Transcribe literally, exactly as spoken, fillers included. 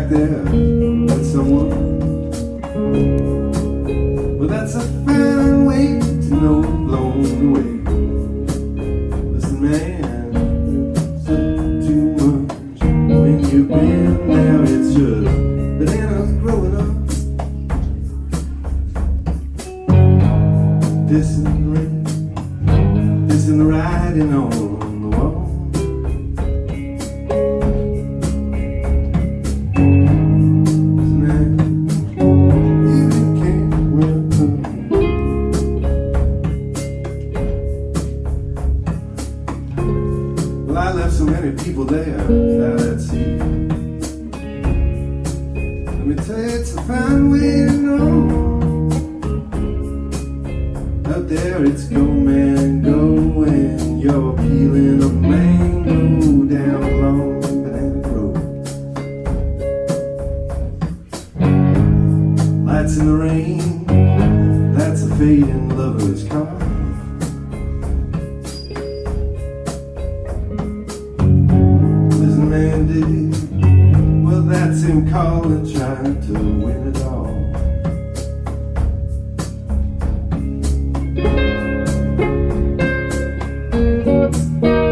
back there with someone. Well, that's a fine way to know blown away. Listen, man, it's too much. When you've been there, it's just bananas growing up. This and rain, this and the riding on the wall. Man, you can't run. Well, I left so many people there out at sea. Let me tell you, it's a fine way to know. Out there it's go, man, go. When you're peeling a mango down along Banana Road. Lights in the rain, that's a fading lover's car. Listen, man, did he? Well, that's him calling, trying to win it all. Thank you.